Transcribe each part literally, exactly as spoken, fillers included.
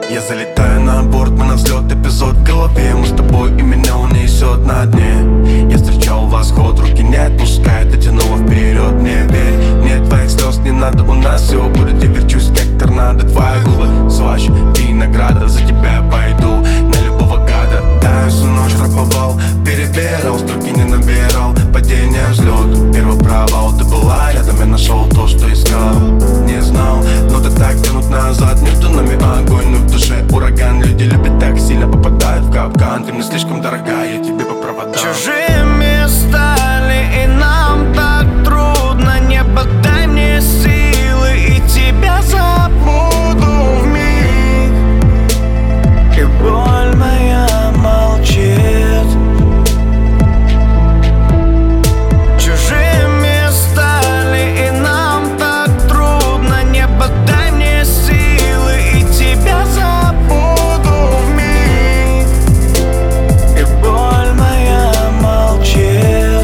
Я залетаю на борт, мы на взлет, эпизод в голове. Мы с тобой, и меня унесет на дне. Я встречал восход, руки не отпускает, дотянула вперед. Не верь, мне твоих слез не надо, у нас все будет. Я верчусь как торнадо, твои губы слаще винограда. За тебя пойду на любого гада. Да, всю ночь раповал, перебирал, строки не набирал. Падение, взлет, первый провал. Ты была рядом, я нашел то, что искал. Не знал, но ты так тянут назад. Между нами огонь, но в душе ураган. Люди любят так сильно, попадают в капкан. Ты мне слишком дорогая, я тебе по проводам. Чужими стали, и нам так трудно. Не подай мне силы, и тебя забуду вмиг. И боль моя молчит. Чужими стали, и нам так трудно. Не подай мне силы, и тебя забуду вмиг. И боль моя молчит.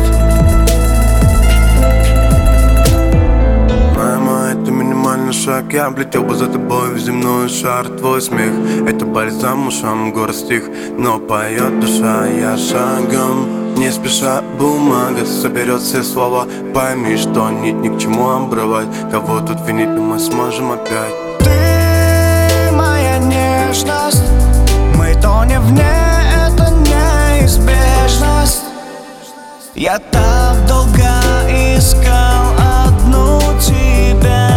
Мама, это минимальный шаг. Я облетел бы за тобой в земной шар. Твой смех — это бальзам ушам, город стих. Но поет душа, я шагом не спеша, бумага соберет все слова. Пойми, что нить ни к чему обрывать. Кого тут винить, но мы сможем опять. Ты моя нежность, мы тонем в ней, это неизбежность. Я так долго искал одну тебя.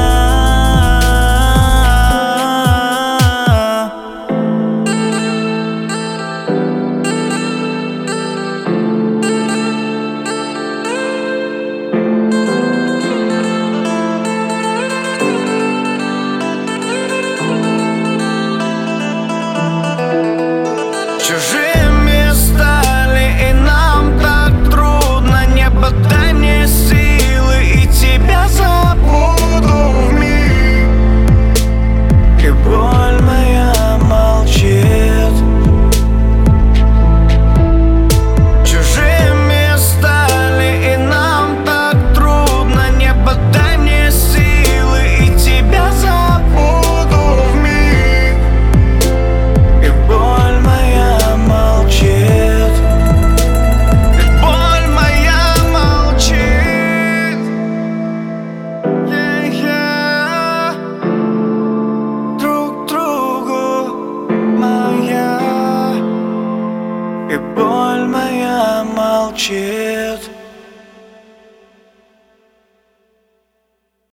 Чужими стали, и нам так трудно. Не подай мне силы, и тебя забуду вмиг. И боль моя молчит. Чужими стали, и нам так трудно. Не подай мне силы, и тебя забуду вмиг. И боль моя молчит. И боль моя молчит. Yeah, yeah. Друг другу моя. И боль моя молчит.